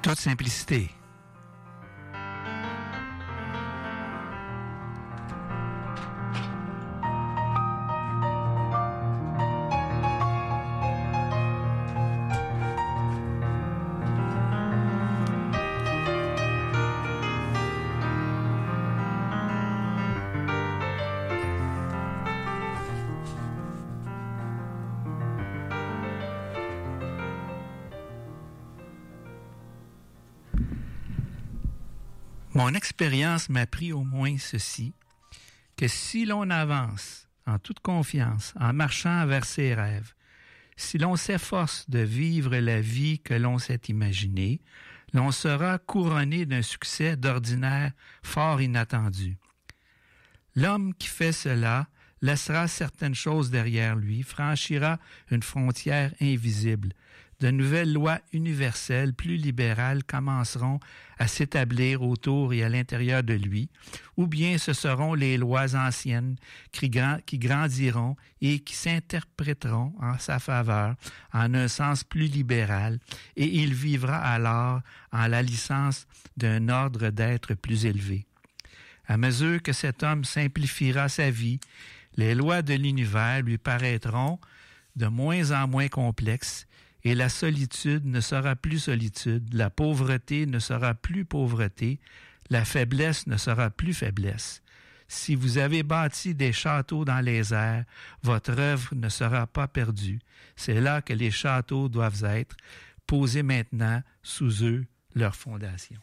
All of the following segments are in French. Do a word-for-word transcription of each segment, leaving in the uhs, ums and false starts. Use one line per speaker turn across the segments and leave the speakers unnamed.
toute simplicité. Mon expérience m'a appris au moins ceci, que si l'on avance en toute confiance, en marchant vers ses rêves, si l'on s'efforce de vivre la vie que l'on s'est imaginée, l'on sera couronné d'un succès d'ordinaire fort inattendu. L'homme qui fait cela laissera certaines choses derrière lui, franchira une frontière invisible. De nouvelles lois universelles plus libérales commenceront à s'établir autour et à l'intérieur de lui, ou bien ce seront les lois anciennes qui, grand, qui grandiront et qui s'interpréteront en sa faveur en un sens plus libéral, et il vivra alors en la licence d'un ordre d'être plus élevé. À mesure que cet homme simplifiera sa vie, les lois de l'univers lui paraîtront de moins en moins complexes, et la solitude ne sera plus solitude, la pauvreté ne sera plus pauvreté, la faiblesse ne sera plus faiblesse. Si vous avez bâti des châteaux dans les airs, votre œuvre ne sera pas perdue. C'est là que les châteaux doivent être, posés maintenant sous eux leurs fondations.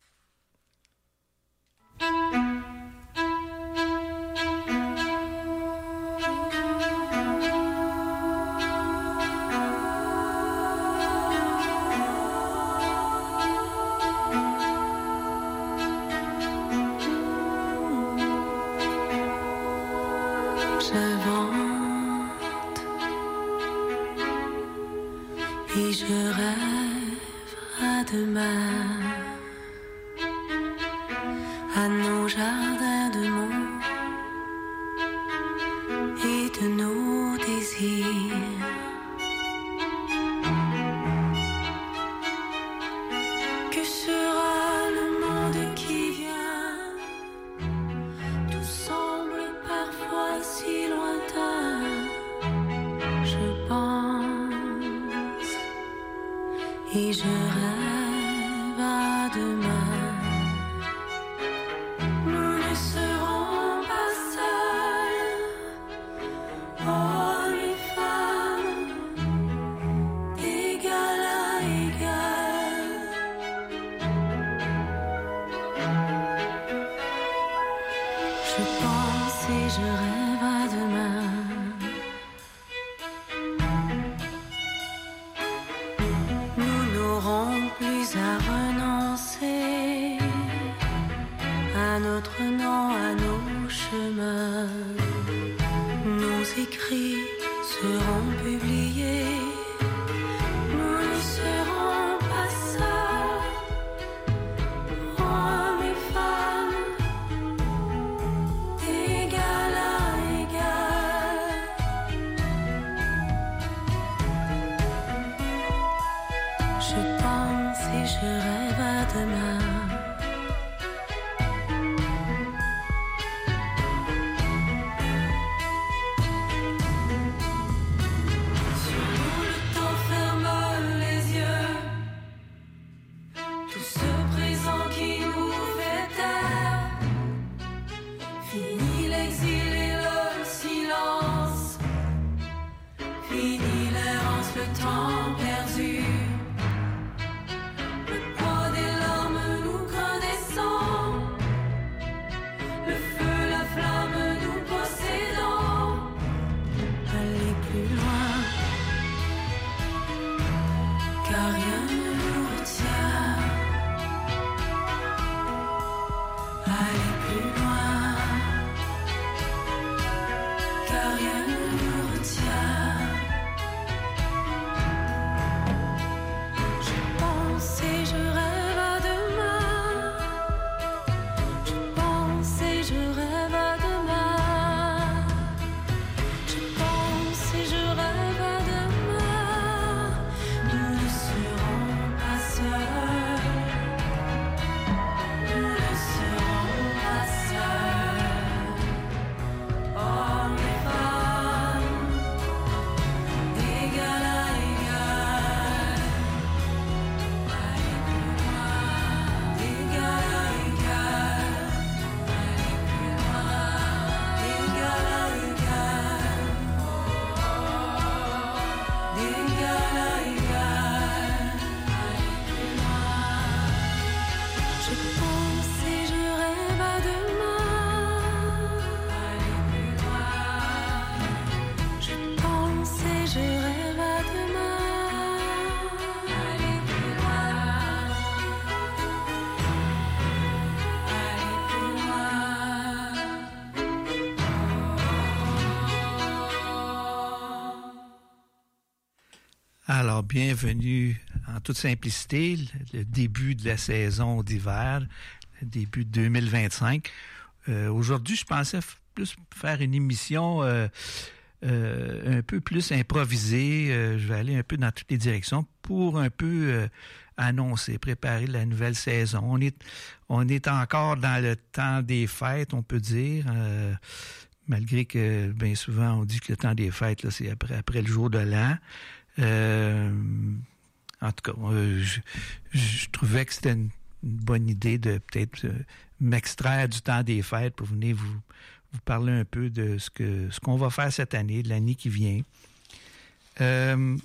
Et je rêve à demain, à nos jardins de mots et de nos désirs. Que sera le monde qui vient? Tout semble parfois si lointain. Je pense et je rêve à demain. Nous ne serons pas seuls, hommes et femmes, d'égal à égal. Je pense et je rêve à demain. Plus à renoncer à notre nom, à nos chemins. Nos écrits seront publiés. Nous ne serons pas seuls, hommes et femmes, d'égal à égal. Je pense et je rêve à demain. Sur nous le temps ferme les yeux. Tout ce présent qui nous fait taire. Fini l'exil et le silence. Fini l'errance, le temps perdu. Nous ne serons pas seuls.
Alors, bienvenue en toute simplicité, le début de la saison d'hiver, le début de deux mille vingt-cinq. Euh, aujourd'hui, je pensais f- plus faire une émission euh, euh, un peu plus improvisée. Euh, je vais aller un peu dans toutes les directions pour un peu euh, annoncer, préparer la nouvelle saison. On est, on est encore dans le temps des fêtes, on peut dire, euh, malgré que bien souvent on dit que le temps des fêtes, là, c'est après, après le jour de l'an. Euh, en tout cas, euh, je, je trouvais que c'était une, une bonne idée de peut-être euh, m'extraire du temps des fêtes pour venir vous, vous parler un peu de ce que ce qu'on va faire cette année, de l'année qui vient. Euh,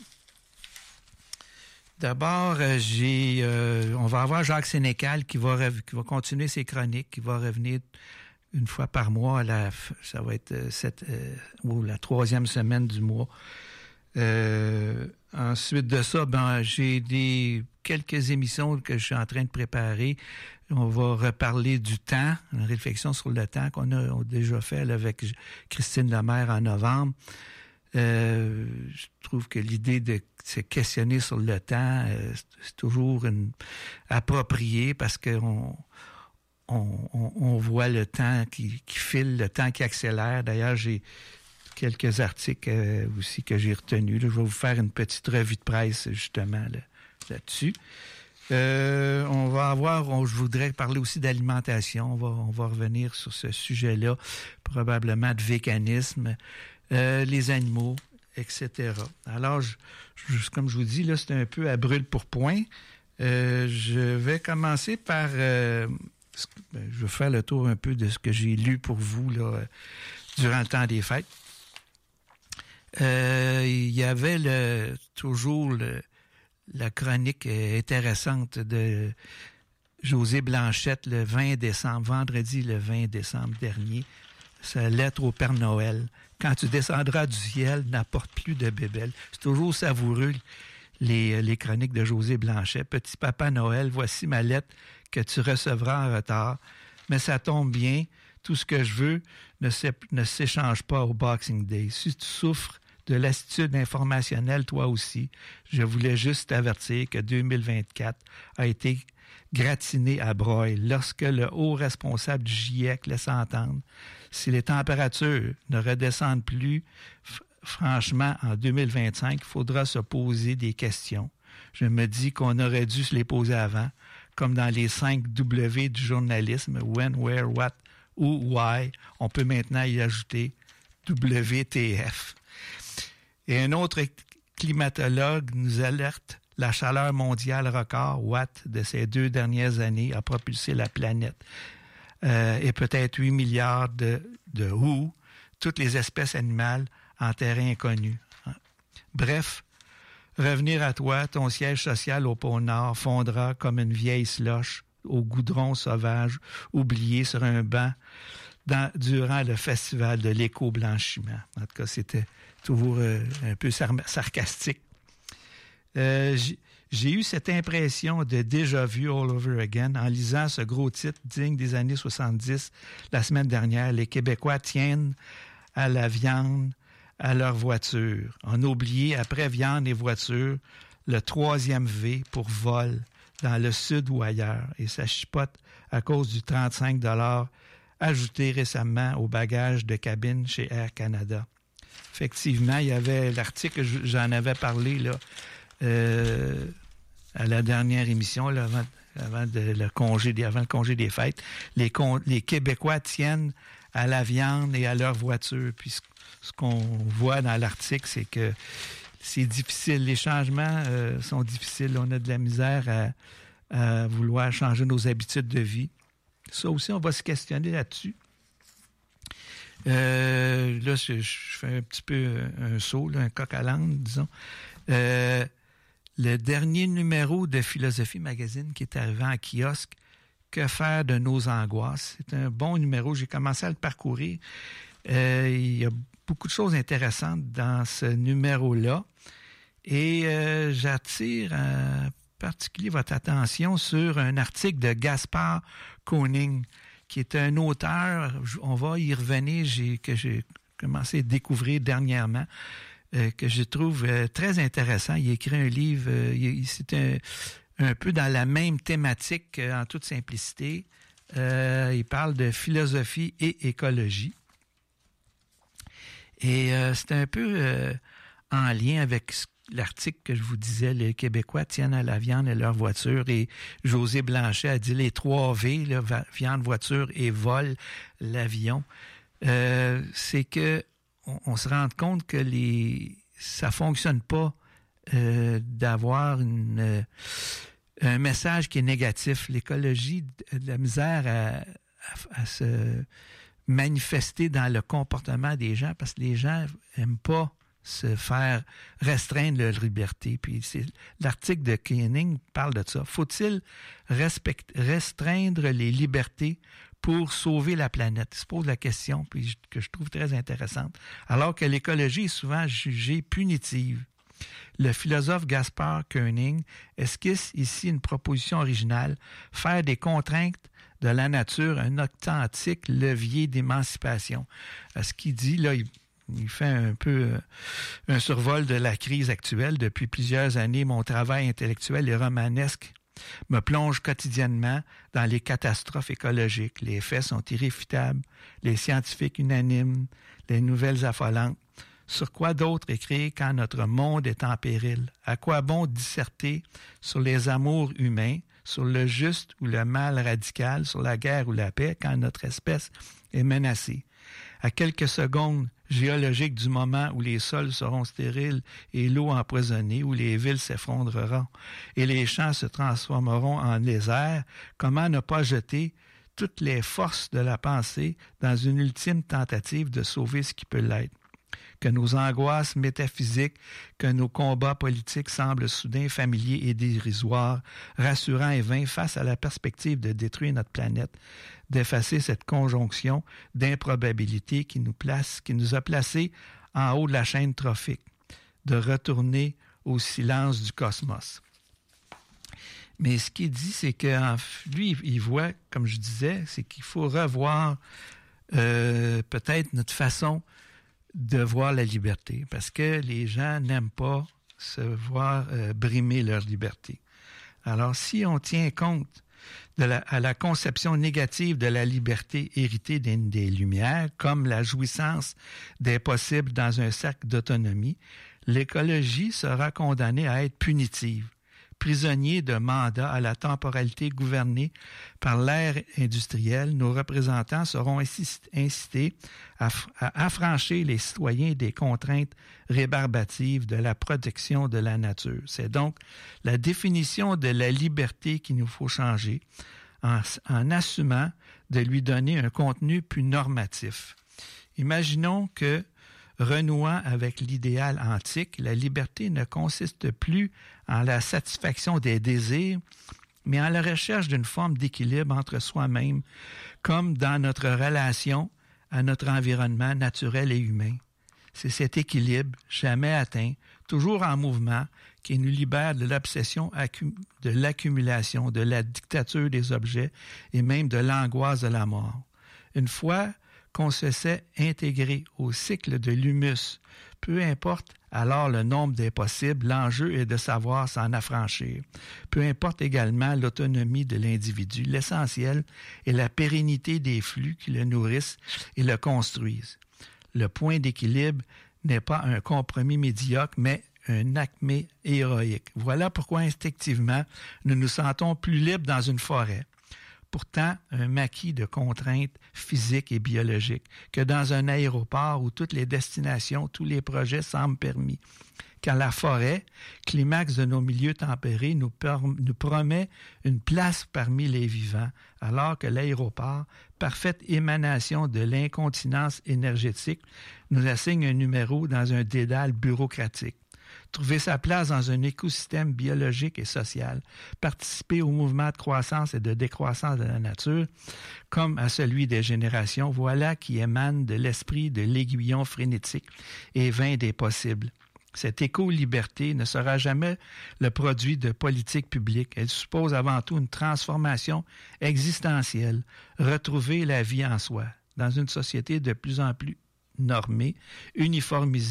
d'abord, euh, j'ai, euh, on va avoir Jacques Sénécal qui va, rev- qui va continuer ses chroniques, qui va revenir une fois par mois. À la, ça va être euh, cette, euh, ou la troisième semaine du mois. Euh, ensuite de ça, ben j'ai des quelques émissions que je suis en train de préparer. On va reparler du temps, une réflexion sur le temps qu'on a, on a déjà fait là, avec Christine Lemaire en novembre. Euh, je trouve que l'idée de se questionner sur le temps, euh, c'est toujours une, approprié parce qu'on on, on, on voit le temps qui, qui file, le temps qui accélère. D'ailleurs, j'ai quelques articles euh, aussi que j'ai retenus. Là. Je vais vous faire une petite revue de presse, justement, là, là-dessus. Euh, on va avoir, on, je voudrais parler aussi d'alimentation. On va, on va revenir sur ce sujet-là, probablement de véganisme, euh, les animaux, et cetera. Alors, je, je, comme je vous dis, là, c'est un peu à brûle pour point. Euh, je vais commencer par... Euh, ben, je vais faire le tour un peu de ce que j'ai lu pour vous là, durant le temps des fêtes. Euh, il y avait le, toujours le, la chronique intéressante de José Blanchette le vingt décembre, vendredi le vingt décembre dernier, sa lettre au Père Noël. Quand tu descendras du ciel, n'apporte plus de bébelle. C'est toujours savoureux, les, les chroniques de José Blanchette. Petit Papa Noël, voici ma lettre que tu recevras en retard. Mais ça tombe bien. Tout ce que je veux ne, ne s'échange pas au Boxing Day. Si tu souffres de lassitude informationnelle, toi aussi, je voulais juste t'avertir que deux mille vingt-quatre a été gratiné à broye lorsque le haut responsable du GIEC laisse entendre si les températures ne redescendent plus, f- franchement, en deux mille vingt-cinq, il faudra se poser des questions. Je me dis qu'on aurait dû se les poser avant, comme dans les cinq W du journalisme, when, where, what, ou why, on peut maintenant y ajouter W T F. Et un autre climatologue nous alerte, la chaleur mondiale record, Watt, de ces deux dernières années a propulsé la planète. Euh, et peut-être huit milliards de, de Who, toutes les espèces animales en terrain inconnu. Bref, revenir à toi, ton siège social au pôle Nord fondra comme une vieille slush au goudron sauvage, oublié sur un banc dans, durant le festival de l'éco-blanchiment. En tout cas, c'était toujours euh, un peu sar- sarcastique. Euh, j'ai, j'ai eu cette impression de déjà-vu all over again en lisant ce gros titre digne des années soixante-dix la semaine dernière. Les Québécois tiennent à la viande, à leur voiture. On a oublié, après viande et voiture, le troisième V pour vol dans le sud ou ailleurs. Et ça chipote à cause du trente-cinq dollars ajouté récemment au bagage de cabine chez Air Canada. Effectivement, il y avait l'article, j'en avais parlé là, euh, à la dernière émission, là, avant, avant, de, le congé des, avant le congé des fêtes. Les, con, les Québécois tiennent à la viande et à leur voiture. Puis ce, ce qu'on voit dans l'article, c'est que c'est difficile. Les changements euh, sont difficiles. On a de la misère à, à vouloir changer nos habitudes de vie. Ça aussi, on va se questionner là-dessus. Euh, là, je, je fais un petit peu un saut, là, un coq à l'âne, disons. Euh, le dernier numéro de Philosophie Magazine qui est arrivé en kiosque, Que faire de nos angoisses? C'est un bon numéro. J'ai commencé à le parcourir. Euh, il y a beaucoup de choses intéressantes dans ce numéro-là. Et euh, j'attire en particulier votre attention sur un article de Gaspard Koenig, qui est un auteur, on va y revenir, j'ai, que j'ai commencé à découvrir dernièrement, euh, que je trouve euh, très intéressant. Il a écrit un livre, euh, il, c'est un, un peu dans la même thématique euh, en toute simplicité. Euh, il parle de philosophie et écologie. Et euh, c'est un peu euh, en lien avec l'article que je vous disais, les Québécois tiennent à la viande et leur voiture, et José Blanchet a dit les trois V, là, viande, voiture et vol, l'avion. Euh, c'est que on, on se rend compte que les ça fonctionne pas euh, d'avoir une, euh, un message qui est négatif. L'écologie a de la misère à, à, à se manifester dans le comportement des gens parce que les gens aiment pas se faire restreindre leur liberté. Puis c'est, l'article de Koenig parle de ça. Faut-il respect, restreindre les libertés pour sauver la planète? Il se pose la question, puis que je trouve très intéressante. Alors que l'écologie est souvent jugée punitive. Le philosophe Gaspard Koenig esquisse ici une proposition originale, faire des contraintes de la nature un authentique levier d'émancipation. Ce qu'il dit, là, il Il fait un peu euh, un survol de la crise actuelle. Depuis plusieurs années, mon travail intellectuel et romanesque me plonge quotidiennement dans les catastrophes écologiques. Les faits sont irréfutables, les scientifiques unanimes, les nouvelles affolantes. Sur quoi d'autre écrire quand notre monde est en péril? À quoi bon disserter sur les amours humains, sur le juste ou le mal radical, sur la guerre ou la paix quand notre espèce est menacée? À quelques secondes géologiques du moment où les sols seront stériles et l'eau empoisonnée, où les villes s'effondreront et les champs se transformeront en désert, comment ne pas jeter toutes les forces de la pensée dans une ultime tentative de sauver ce qui peut l'être? Que nos angoisses métaphysiques, que nos combats politiques semblent soudain familiers et dérisoires, rassurants et vains face à la perspective de détruire notre planète, d'effacer cette conjonction d'improbabilité qui nous place, qui nous a placés en haut de la chaîne trophique, de retourner au silence du cosmos. Mais ce qu'il dit, c'est que lui, il voit, comme je disais, c'est qu'il faut revoir euh, peut-être notre façon de voir la liberté, parce que les gens n'aiment pas se voir euh, brimer leur liberté. Alors, si on tient compte de la, à la conception négative de la liberté héritée des, des Lumières, comme la jouissance des possibles dans un cercle d'autonomie, l'écologie sera condamnée à être punitive, prisonnier de mandat à la temporalité gouvernée par l'ère industrielle. Nos représentants seront incités à, à affranchir les citoyens des contraintes rébarbatives de la protection de la nature. C'est donc la définition de la liberté qu'il nous faut changer en, en assumant de lui donner un contenu plus normatif. Imaginons que, renouant avec l'idéal antique, la liberté ne consiste plus en la satisfaction des désirs, mais en la recherche d'une forme d'équilibre entre soi-même, comme dans notre relation à notre environnement naturel et humain. C'est cet équilibre, jamais atteint, toujours en mouvement, qui nous libère de l'obsession de l'accumulation, de la dictature des objets et même de l'angoisse de la mort. Une fois qu'on se sait intégré au cycle de l'humus, peu importe alors le nombre des possibles, l'enjeu est de savoir s'en affranchir. Peu importe également l'autonomie de l'individu, l'essentiel est la pérennité des flux qui le nourrissent et le construisent. Le point d'équilibre n'est pas un compromis médiocre, mais un acmé héroïque. Voilà pourquoi instinctivement nous nous sentons plus libres dans une forêt. Pourtant, un maquis de contraintes physiques et biologiques, que dans un aéroport où toutes les destinations, tous les projets semblent permis. Car la forêt, climax de nos milieux tempérés, nous, per- nous promet une place parmi les vivants, alors que l'aéroport, parfaite émanation de l'incontinence énergétique, nous assigne un numéro dans un dédale bureaucratique. Trouver sa place dans un écosystème biologique et social, participer au mouvement de croissance et de décroissance de la nature, comme à celui des générations, voilà qui émane de l'esprit de l'aiguillon frénétique et vain des possibles. Cette éco-liberté ne sera jamais le produit de politiques publiques. Elle suppose avant tout une transformation existentielle, retrouver la vie en soi, dans une société de plus en plus normée, uniformisée,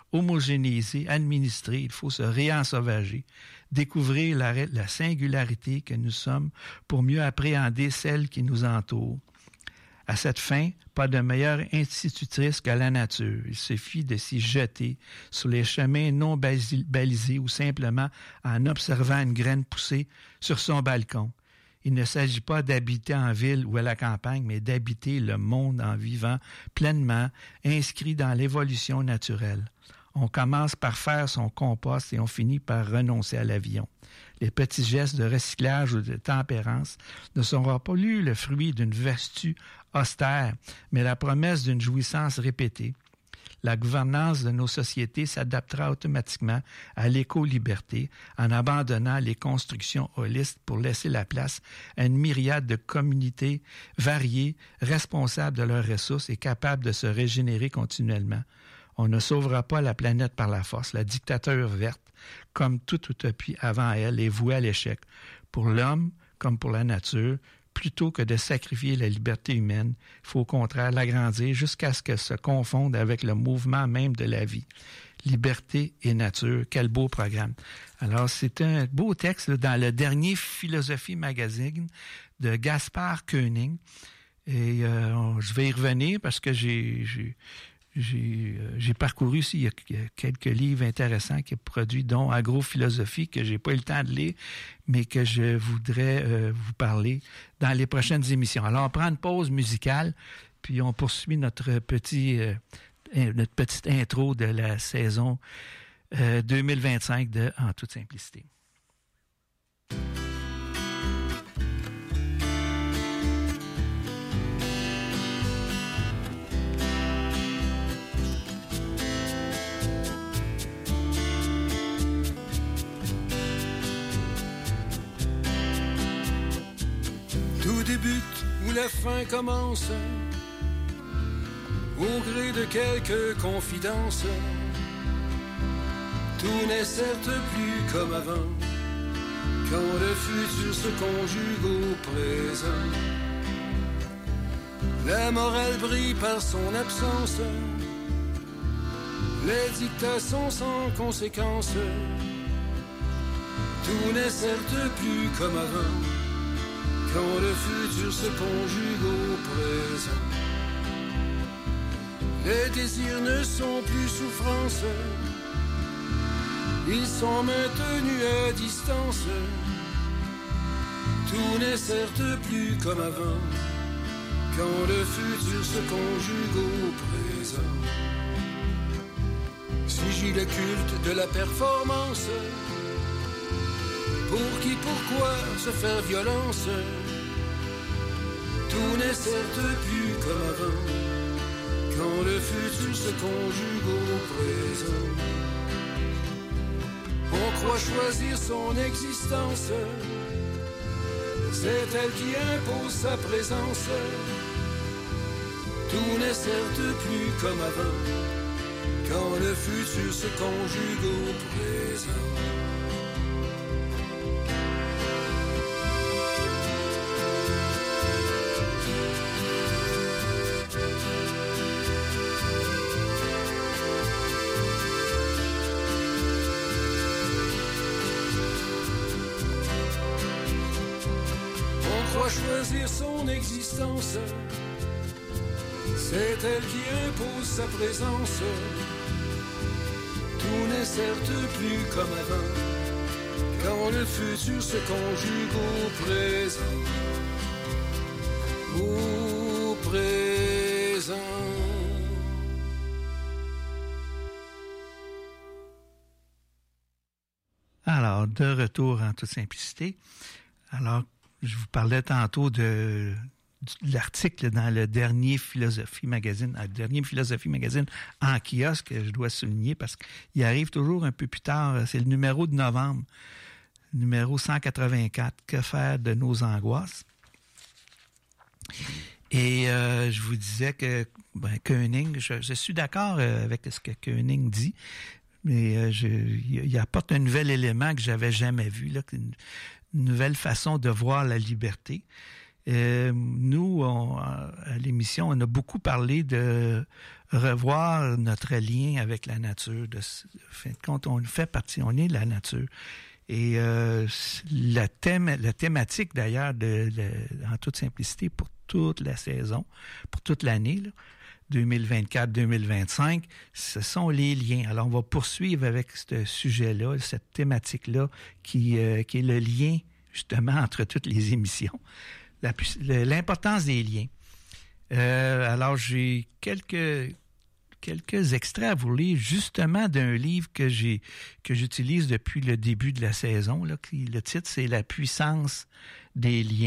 homogénéiser, administrer, il faut se réensauvager, découvrir la, la singularité que nous sommes pour mieux appréhender celle qui nous entoure. À cette fin, pas de meilleure institutrice que la nature. Il suffit de s'y jeter sur les chemins non balisés ou simplement en observant une graine pousser sur son balcon. Il ne s'agit pas d'habiter en ville ou à la campagne, mais d'habiter le monde en vivant pleinement, inscrit dans l'évolution naturelle. On commence par faire son compost et on finit par renoncer à l'avion. Les petits gestes de recyclage ou de tempérance ne seront pas plus le fruit d'une vertu austère, mais la promesse d'une jouissance répétée. La gouvernance de nos sociétés s'adaptera automatiquement à l'éco-liberté en abandonnant les constructions holistes pour laisser la place à une myriade de communautés variées, responsables de leurs ressources et capables de se régénérer continuellement. On ne sauvera pas la planète par la force. La dictature verte, comme toute utopie avant elle, est vouée à l'échec. Pour l'homme, comme pour la nature, plutôt que de sacrifier la liberté humaine, il faut au contraire l'agrandir jusqu'à ce qu'elle se confonde avec le mouvement même de la vie. Liberté et nature, quel beau programme. Alors, c'est un beau texte là, dans le dernier Philosophie Magazine de Gaspard Koenig. Et euh, je vais y revenir parce que j'ai... j'ai J'ai, euh, j'ai parcouru aussi, il y, a, il y a quelques livres intéressants qui sont produits, dont Agrophilosophie, que je n'ai pas eu le temps de lire, mais que je voudrais euh, vous parler dans les prochaines émissions. Alors, on prend une pause musicale, puis on poursuit notre, petit, euh, notre petite intro de la saison euh, deux mille vingt-cinq de En toute simplicité.
Tout débute où la fin commence, au gré de quelques confidences. Tout n'est certes plus comme avant, quand le futur se conjugue au présent. La morale brille par son absence, les dictats sont sans conséquence. Tout n'est certes plus comme avant, quand le futur se conjugue au présent. Les désirs ne sont plus souffrance, ils sont maintenus à distance. Tout n'est certes plus comme avant, quand le futur se conjugue au présent. Si j'y le culte de la performance, pour qui, pourquoi se faire violence? Tout n'est certes plus comme avant, quand le futur se conjugue au présent. On croit choisir son existence, c'est elle qui impose sa présence. Tout n'est certes plus comme avant, quand le futur se conjugue au présent. Choisir son existence, c'est elle qui impose sa présence. Tout n'est certes plus comme avant, quand le futur se conjugue au présent. Au présent.
Alors, de retour en toute simplicité. Alors, je vous parlais tantôt de, de l'article dans le dernier Philosophie Magazine, le dernier Philosophie Magazine en kiosque, je dois souligner, parce qu'il arrive toujours un peu plus tard. C'est le numéro de novembre, numéro cent quatre-vingt-quatre, « Que faire de nos angoisses ?» Et euh, je vous disais que ben, Koenig, je, je suis d'accord avec ce que Koenig dit, mais euh, je, il apporte un nouvel élément que j'avais jamais vu, là, une, une nouvelle façon de voir la liberté. Euh, nous, on, à l'émission, on a beaucoup parlé de revoir notre lien avec la nature. De, en fin de compte, on fait partie, on est de la nature. Et euh, la, thème, la thématique, d'ailleurs, de, de, en toute simplicité, pour toute la saison, pour toute l'année, là, deux mille vingt-quatre deux mille vingt-cinq, ce sont les liens. Alors, on va poursuivre avec ce sujet-là, cette thématique-là, qui, euh, qui est le lien, justement, entre toutes les émissions. La, l'importance des liens. Euh, alors, j'ai quelques, quelques extraits à vous lire, justement, d'un livre que j'ai que j'utilise depuis le début de la saison. Là, qui, le titre, c'est « La puissance des liens ».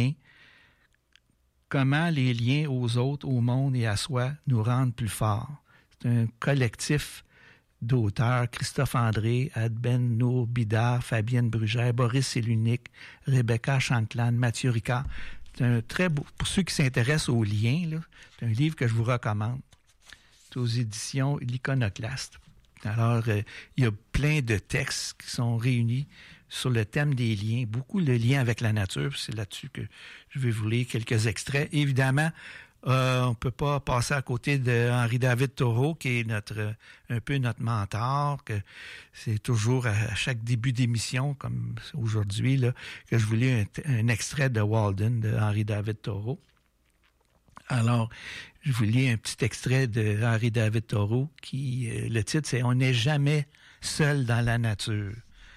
Comment les liens aux autres, au monde et à soi nous rendent plus forts. C'est un collectif d'auteurs, Christophe André, Adben Nour Bidar, Fabienne Brugère, Boris Célunik, Rebecca Shankland, Mathieu Ricard. C'est un très beau, pour ceux qui s'intéressent aux liens, là, c'est un livre que je vous recommande. C'est aux éditions L'Iconoclaste. Alors, euh, il y a plein de textes qui sont réunis sur le thème des liens, beaucoup le lien avec la nature. C'est là-dessus que je vais vous lire quelques extraits. Évidemment, euh, on ne peut pas passer à côté de Henri-David Thoreau, qui est notre un peu notre mentor, que c'est toujours à chaque début d'émission, comme aujourd'hui, là, que je vous lis un, un extrait de Walden, de Henri-David Thoreau. Alors, je vous lis un petit extrait de Henri-David Thoreau, qui, euh, le titre, c'est « On n'est jamais seul dans la nature ».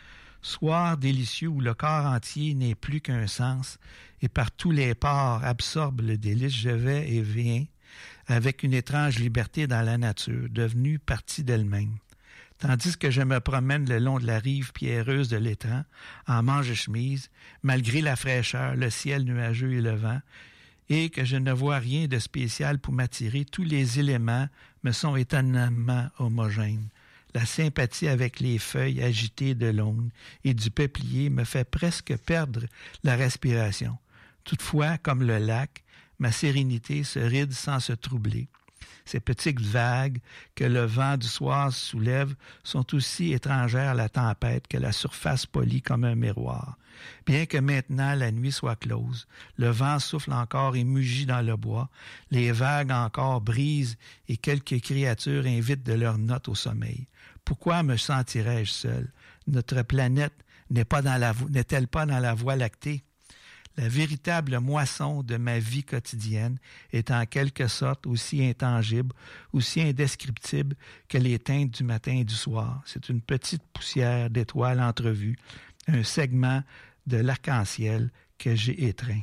Soir délicieux où le corps entier n'est plus qu'un sens, et par tous les pores absorbe le délice, je vais et viens, avec une étrange liberté dans la nature, devenue partie d'elle-même. Tandis que je me promène le long de la rive pierreuse de l'étang, en manche-chemise, malgré la fraîcheur, le ciel nuageux et le vent, et que je ne vois rien de spécial pour m'attirer, tous les éléments me sont étonnamment homogènes. La sympathie avec les feuilles agitées de l'aune et du peuplier me fait presque perdre la respiration. Toutefois, comme le lac, ma sérénité se ride sans se troubler. Ces petites vagues que le vent du soir soulève sont aussi étrangères à la tempête que la surface polie comme un miroir. Bien que maintenant la nuit soit close, le vent souffle encore et mugit dans le bois, les vagues encore brisent et quelques créatures invitent de leurs notes au sommeil. Pourquoi me sentirais-je seul? Notre planète n'est pas dans la, n'est-elle pas dans la voie lactée? La véritable moisson de ma vie quotidienne est en quelque sorte aussi intangible, aussi indescriptible que les teintes du matin et du soir. C'est une petite poussière d'étoiles entrevues, un segment de l'arc-en-ciel que j'ai étreint.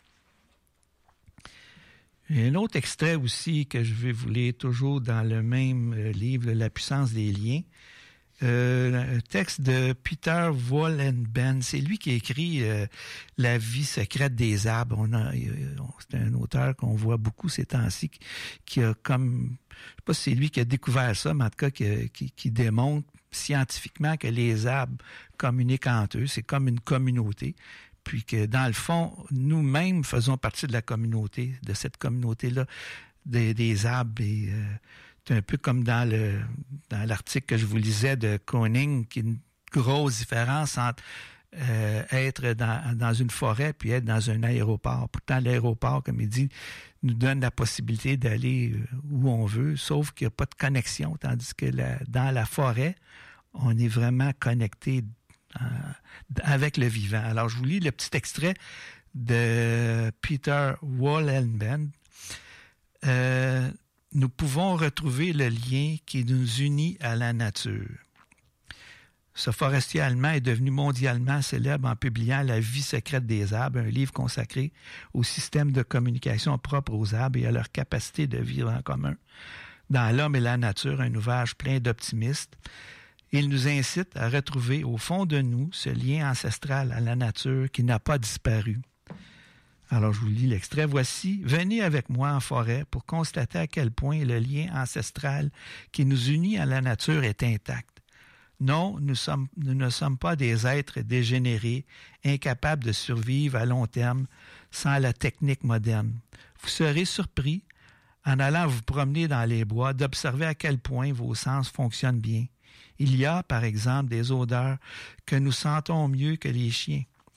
Un autre extrait aussi que je vais vous lire toujours dans le même livre, La puissance des liens. Euh, un texte de Peter Wohlenben. C'est lui qui a écrit euh, La vie secrète des arbres. On a, on, c'est un auteur qu'on voit beaucoup ces temps-ci qui, qui a comme, je sais pas si c'est lui qui a découvert ça, mais en tout cas qui, qui, qui démontre scientifiquement que les arbres communiquent entre eux. C'est comme une communauté. Puis que, dans le fond, nous-mêmes faisons partie de la communauté, de cette communauté-là, des, des arbres. Et, euh, c'est un peu comme dans le dans l'article que je vous lisais de Koning, qui est une grosse différence entre euh, être dans, dans une forêt puis être dans un aéroport. Pourtant, l'aéroport, comme il dit, nous donne la possibilité d'aller où on veut, sauf qu'il n'y a pas de connexion, tandis que la, dans la forêt, on est vraiment connecté Euh, avec le vivant. Alors, je vous lis le petit extrait de Peter Wohlenben. Euh, nous pouvons retrouver le lien qui nous unit à la nature. Ce forestier allemand est devenu mondialement célèbre en publiant La vie secrète des arbres, un livre consacré au système de communication propre aux arbres et à leur capacité de vivre en commun. Dans l'homme et la nature, un ouvrage plein d'optimisme. Il nous incite à retrouver au fond de nous ce lien ancestral à la nature qui n'a pas disparu. Alors, je vous lis l'extrait. Voici, venez avec moi en forêt pour constater à quel point le lien ancestral qui nous unit à la nature est intact. Non, nous, sommes, nous ne sommes pas des êtres dégénérés, incapables de survivre à long terme sans la technique moderne. Vous serez surpris, en allant vous promener dans les bois, d'observer à quel point vos sens fonctionnent bien. Il y a, par exemple, des odeurs que nous sentons mieux que les chiens.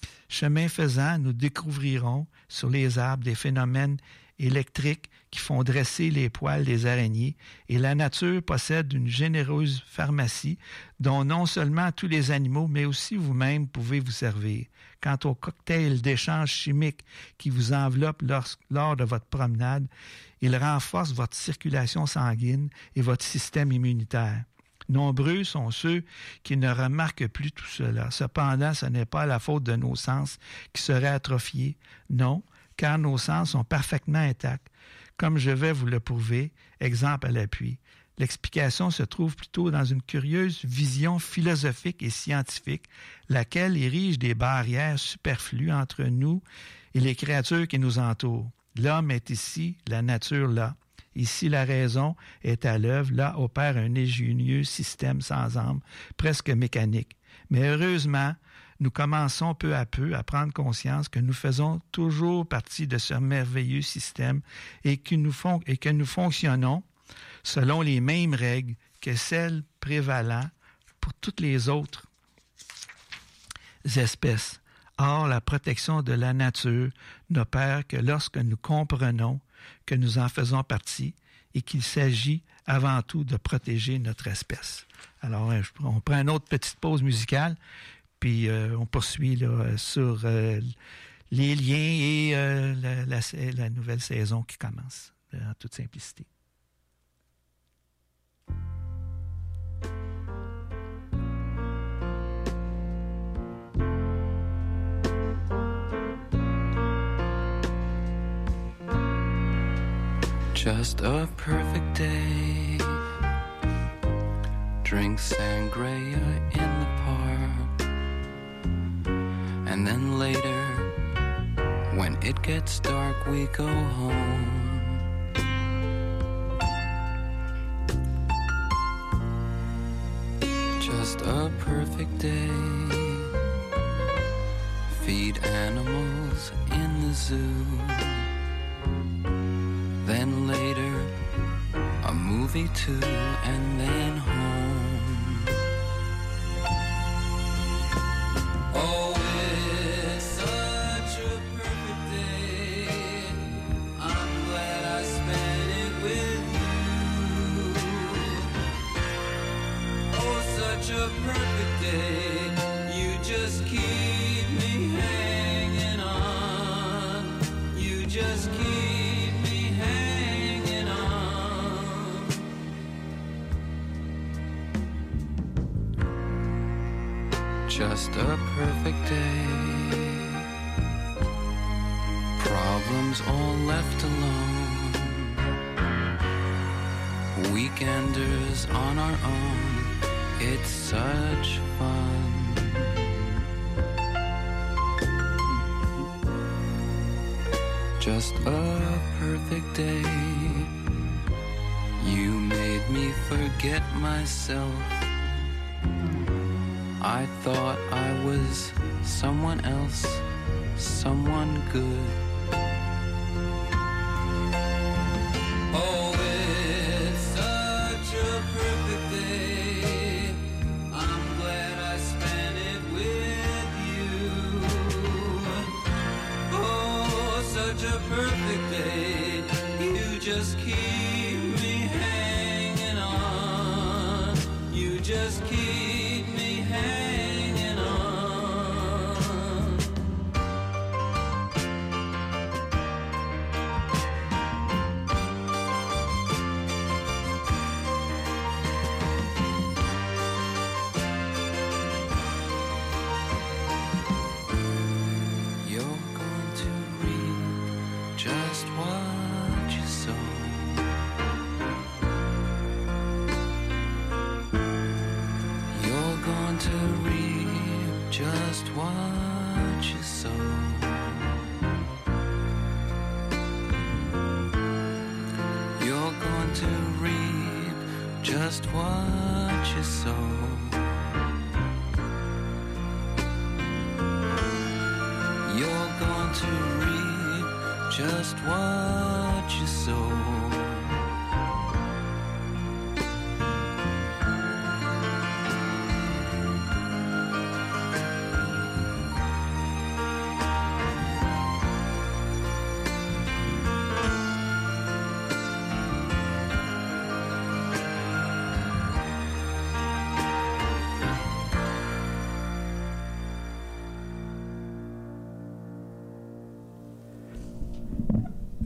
Chemin faisant, nous découvrirons sur les arbres des phénomènes électriques qui font dresser les poils des araignées, et la nature possède une généreuse pharmacie dont non seulement tous les animaux, mais aussi vous-même pouvez vous servir. Quant au cocktail d'échange chimique qui vous enveloppe lors, lors de votre promenade, il renforce votre circulation sanguine et votre système immunitaire. Nombreux sont ceux qui ne remarquent plus tout cela. Cependant, ce n'est pas la faute de nos sens qui seraient atrophiés. Non, car nos sens sont parfaitement intacts. Comme je vais vous le prouver, exemple à l'appui. L'explication se trouve plutôt dans une curieuse vision philosophique et scientifique, laquelle érige des barrières superflues entre nous et les créatures qui nous entourent. L'homme est ici, la nature là. Ici, la raison est à l'œuvre, là opère un ingénieux système sans âme, presque mécanique. Mais heureusement, nous commençons peu à peu à prendre conscience que nous faisons toujours partie de ce merveilleux système et que nous, fon- et que nous fonctionnons selon les mêmes règles que celles prévalant pour toutes les autres espèces. Or, la protection de la nature n'opère que lorsque nous comprenons que nous en faisons partie et qu'il s'agit avant tout de protéger notre espèce. Alors, on prend une autre petite pause musicale, puis euh, on poursuit là, sur euh, les liens et euh, la, la, la nouvelle saison qui commence, en toute simplicité.
Just a perfect day. Drink sangria in the park. And then later, when it gets dark, we go home. Just a perfect day. Feed animals in the zoo. Then later, a movie too, and then home. Oh, it's such a perfect day. I'm glad I spent it with you. Oh, such a perfect day. You just keep me hanging on. You just keep just a perfect day. Problems all left alone. Weekenders on our own. It's such fun. Just a perfect day. You made me forget myself. I thought I was someone else, someone good. Oh, it's such a perfect day. I'm glad I spent it with you. Oh, such a perfect day. You just keep me hanging on. You just keep hanging on. You're going to reap just what you sow. To reap just what you sow. You're going to reap just what you sow. You're going to reap just what you sow.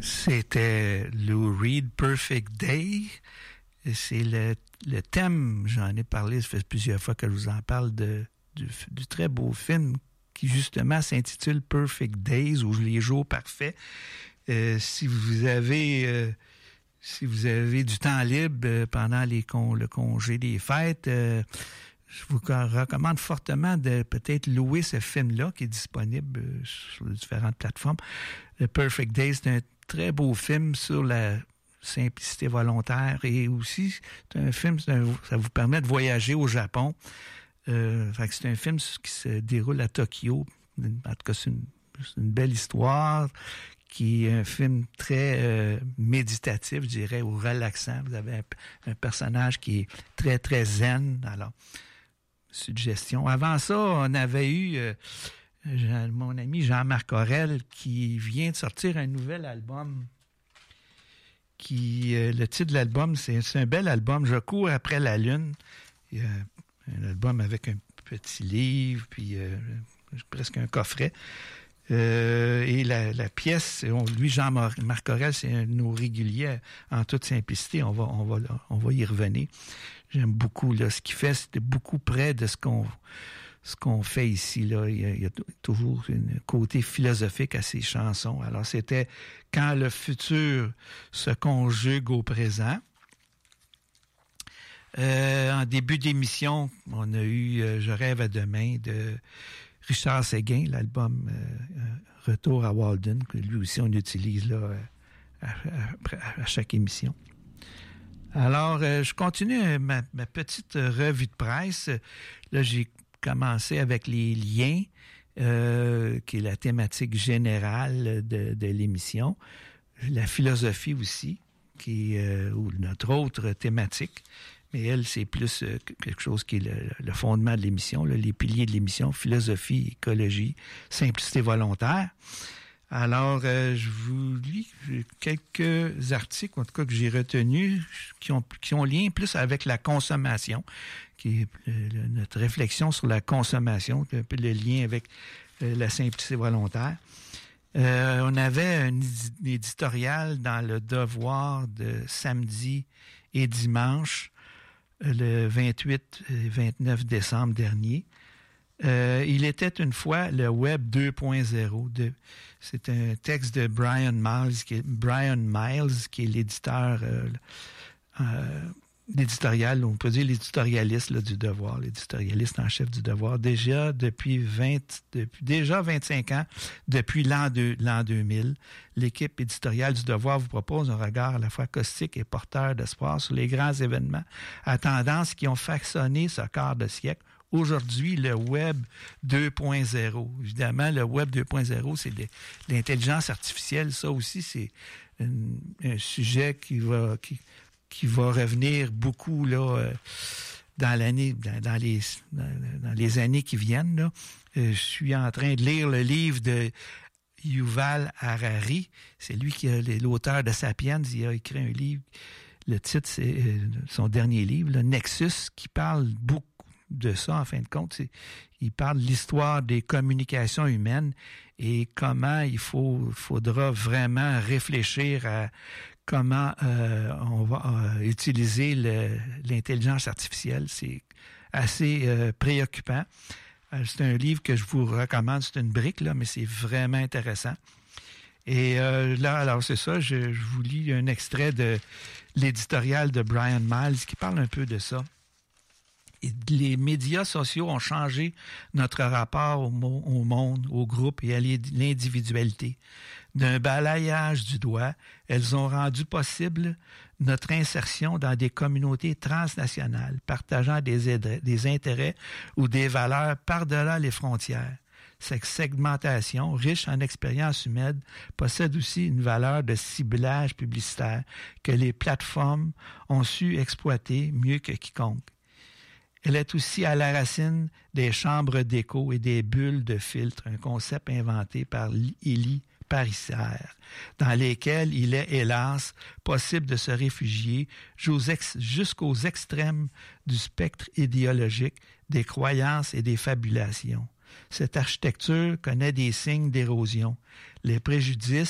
C'était Lou Reed, Perfect Day. C'est le, le thème, j'en ai parlé, ça fait plusieurs fois que je vous en parle, de, du, du très beau film qui justement s'intitule Perfect Days, ou les jours parfaits. Euh, si vous avez euh, si vous avez du temps libre euh, pendant les con, le congé des fêtes, euh, je vous recommande fortement de peut-être louer ce film-là qui est disponible euh, sur différentes plateformes. Le Perfect Days, c'est un très beau film sur la simplicité volontaire, et aussi c'est un film, c'est un, ça vous permet de voyager au Japon. Euh, fait que c'est un film qui se déroule à Tokyo. En tout cas, c'est une, c'est une belle histoire, qui est un film très euh, méditatif, je dirais, ou relaxant. Vous avez un, un personnage qui est très, très zen. Alors, suggestion. Avant ça, on avait eu euh, Jean, mon ami Jean-Marc Aurel, qui vient de sortir un nouvel album. Qui, euh, le titre de l'album, c'est, c'est un bel album, Je cours après la lune. Il y a un album avec un petit livre, puis euh, presque un coffret. Euh, et la, la pièce, on, lui, Jean-Marc Aurel, c'est un de nos réguliers en toute simplicité. On va, on va, on va y revenir. J'aime beaucoup là, ce qu'il fait. C'était beaucoup près de ce qu'on, ce qu'on fait ici. Là. Il y a, il y a toujours un côté philosophique à ses chansons. Alors, c'était Quand le futur se conjugue au présent. Euh, en début d'émission, on a eu euh, Je rêve à demain de Richard Séguin, l'album euh, Retour à Walden, que lui aussi on utilise là à, à, à chaque émission. Alors, euh, je continue ma, ma petite revue de presse. Là, j'ai commencé avec les liens, euh, qui est la thématique générale de, de l'émission. La philosophie aussi, qui est euh, ou notre autre thématique. Mais elle, c'est plus euh, quelque chose qui est le, le fondement de l'émission, là, les piliers de l'émission, philosophie, écologie, simplicité volontaire. Alors, euh, je vous lis quelques articles, en tout cas que j'ai retenus, qui ont, qui ont lien plus avec la consommation, qui est euh, le, notre réflexion sur la consommation, qui est un peu le lien avec euh, la simplicité volontaire. Euh, on avait un éditorial dans le Devoir de samedi et dimanche, le vingt-huit et vingt-neuf décembre dernier. Euh, il était une fois le Web deux point zéro. De, c'est un texte de Brian Miles, qui est, Brian Miles, qui est l'éditeur, euh, euh, l'éditorial, on peut dire l'éditorialiste là, du Devoir, l'éditorialiste en chef du Devoir, déjà depuis vingt, depuis déjà vingt-cinq ans, depuis l'an, deux, l'an deux mille. L'équipe éditoriale du Devoir vous propose un regard à la fois caustique et porteur d'espoir sur les grands événements à tendance qui ont façonné ce quart de siècle. Aujourd'hui, le Web deux point zéro. Évidemment, le Web deux point zéro, c'est de l'intelligence artificielle. Ça aussi, c'est un, un sujet qui va... Qui, qui va revenir beaucoup là, euh, dans l'année, dans, dans, les, dans, dans les années qui viennent. Là. Euh, je suis en train de lire le livre de Yuval Harari. C'est lui qui est l'auteur de Sapiens. Il a écrit un livre. Le titre, c'est euh, son dernier livre, là, Nexus, qui parle beaucoup de ça, en fin de compte. C'est, il parle de l'histoire des communications humaines et comment il faut, faudra vraiment réfléchir à comment euh, on va euh, utiliser le, l'intelligence artificielle. C'est assez euh, préoccupant. Euh, c'est un livre que je vous recommande. C'est une brique, là, mais c'est vraiment intéressant. Et euh, là, alors c'est ça, je, je vous lis un extrait de l'éditorial de Brian Miles qui parle un peu de ça. Et les médias sociaux ont changé notre rapport au, mo- au monde, au groupe et à l'individualité. D'un balayage du doigt, elles ont rendu possible notre insertion dans des communautés transnationales, partageant des, aidres, des intérêts ou des valeurs par-delà les frontières. Cette segmentation, riche en expériences humaines, possède aussi une valeur de ciblage publicitaire que les plateformes ont su exploiter mieux que quiconque. Elle est aussi à la racine des chambres d'écho et des bulles de filtre, un concept inventé par Élie Pariser, dans lesquels il est, hélas, possible de se réfugier jusqu'aux extrêmes du spectre idéologique, des croyances et des fabulations. Cette architecture connaît des signes d'érosion. Les préjudices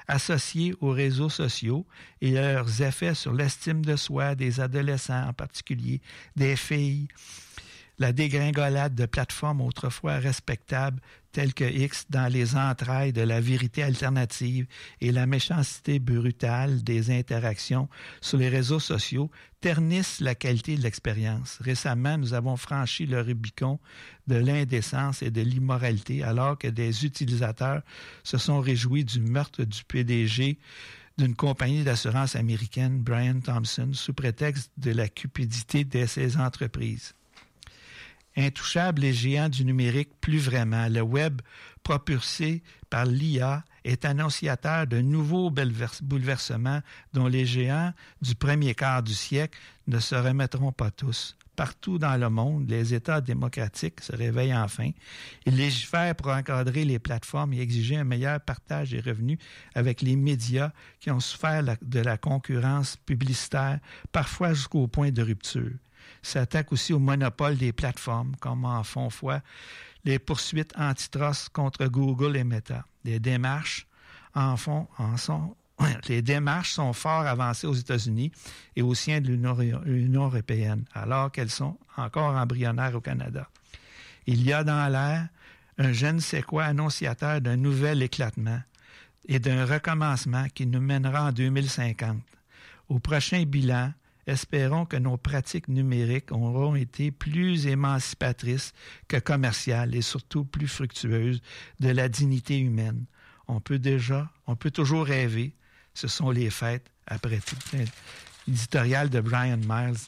associés aux réseaux sociaux et leurs effets sur l'estime de soi des adolescents, en particulier des filles. La dégringolade de plateformes autrefois respectables telles que X dans les entrailles de la vérité alternative et la méchanceté brutale des interactions sur les réseaux sociaux ternissent la qualité de l'expérience. Récemment, nous avons franchi le Rubicon de l'indécence et de l'immoralité alors que des utilisateurs se sont réjouis du meurtre du P D G d'une compagnie d'assurance américaine, Brian Thompson, sous prétexte de la cupidité de ses entreprises. Intouchables, les géants du numérique, plus vraiment. Le web, propulsé par l'I A, est annonciateur de nouveaux bouleversements dont les géants du premier quart du siècle ne se remettront pas tous. Partout dans le monde, les États démocratiques se réveillent enfin. Ils légifèrent pour encadrer les plateformes et exiger un meilleur partage des revenus avec les médias qui ont souffert de la concurrence publicitaire, parfois jusqu'au point de rupture. S'attaque aussi au monopole des plateformes, comme en font foi les poursuites antitrust contre Google et Meta. Les démarches en font, en sont, les démarches sont fort avancées aux États-Unis et au sein de l'Union européenne, alors qu'elles sont encore embryonnaires au Canada. Il y a dans l'air un je ne sais quoi annonciateur d'un nouvel éclatement et d'un recommencement qui nous mènera en deux mille cinquante. Au prochain bilan, espérons que nos pratiques numériques auront été plus émancipatrices que commerciales et surtout plus fructueuses de la dignité humaine. On peut déjà, on peut toujours rêver. Ce sont les fêtes, après tout. L'éditorial de Brian Miles.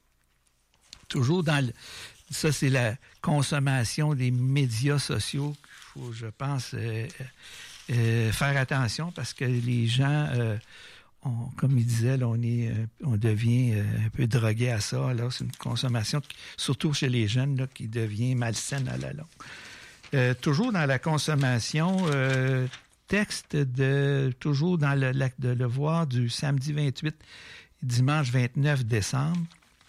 Toujours dans le... Ça, c'est la consommation des médias sociaux qu'il faut, je pense, euh, euh, faire attention parce que les gens... Euh, On, comme il disait, là, on, est, on devient un peu drogué à ça. Là. C'est une consommation, surtout chez les jeunes, là, qui devient malsaine à la longue. Euh, toujours dans la consommation, euh, texte de toujours dans le lac de Levoir du samedi vingt-huit, dimanche vingt-neuf décembre.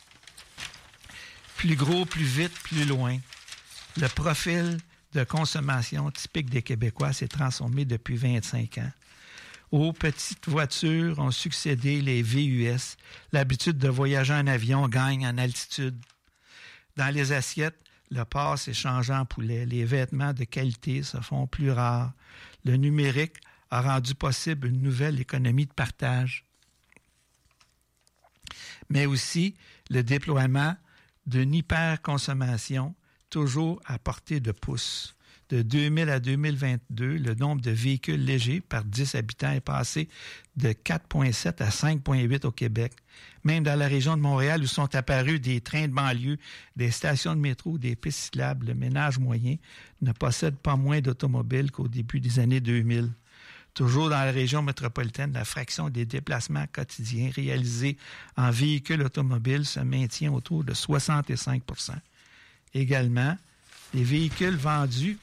Plus gros, plus vite, plus loin. Le profil de consommation typique des Québécois s'est transformé depuis vingt-cinq ans. Aux petites voitures ont succédé les V U S. L'habitude de voyager en avion gagne en altitude. Dans les assiettes, le porc s'est changé en poulet. Les vêtements de qualité se font plus rares. Le numérique a rendu possible une nouvelle économie de partage. Mais aussi le déploiement d'une hyperconsommation toujours à portée de pouce. De deux mille à deux mille vingt-deux, le nombre de véhicules légers par dix habitants est passé de quatre virgule sept à cinq virgule huit au Québec. Même dans la région de Montréal où sont apparus des trains de banlieue, des stations de métro, des pistes cyclables, le ménage moyen ne possède pas moins d'automobiles qu'au début des années deux mille. Toujours dans la région métropolitaine, la fraction des déplacements quotidiens réalisés en véhicules automobiles se maintient autour de soixante-cinq pour cent. Également, les véhicules vendus